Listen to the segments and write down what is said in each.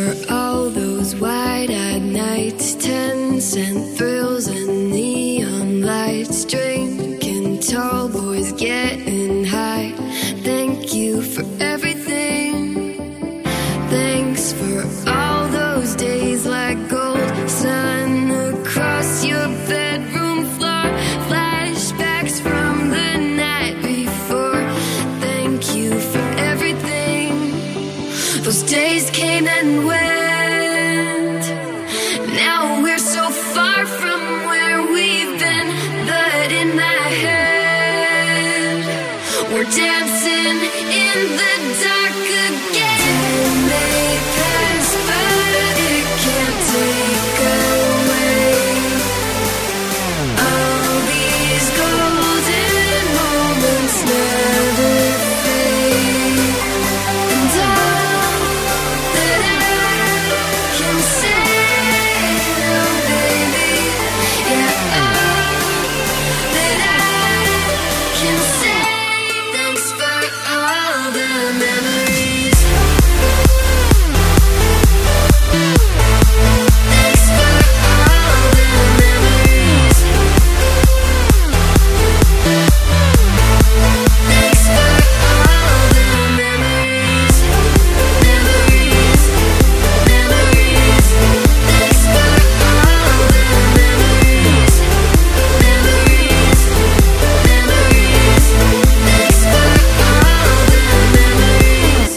for all those wide-eyed nights, 10-cent thrills and neon lights, drinking tall boys getting high. Thank you for everything. Thanks for all those days like gold sun across your bedroom floor, flashbacks from the night before. Thank you for everything. Those days came and went. Now we're so far from where we've been, but in my head we're dancing in the dark again. Time may pass, but it can't take away all these golden moments never fade. And all that I can say, oh baby, yeah, all that I can say. Thanks for all the memories. Thanks for all the memories. Thanks for all the memories. Memories, memories. Thanks for all the memories. Memories, memories. Thanks for all the memories.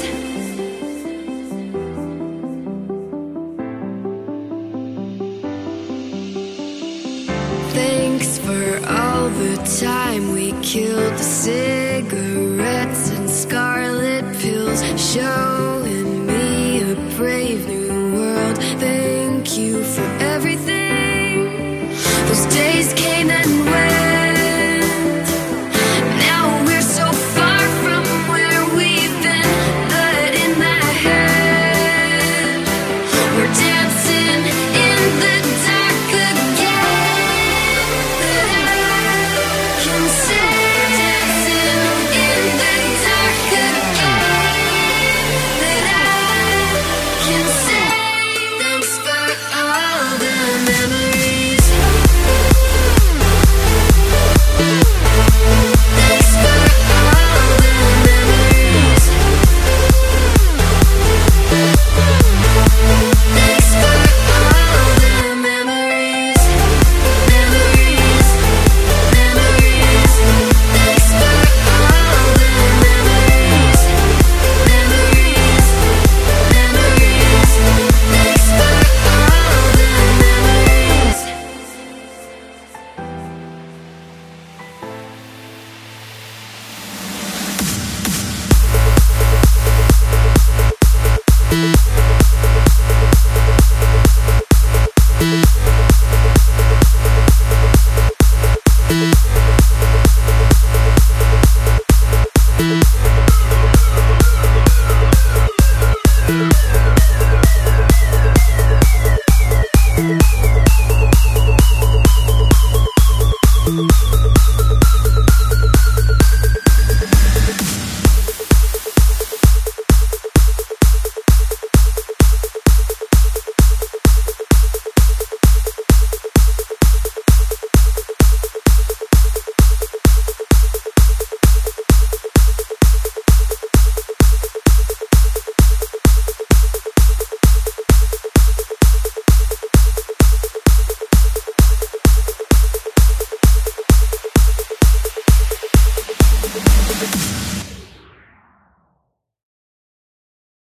Thanks for all the time we killed the cigarettes and scarlet pills. Show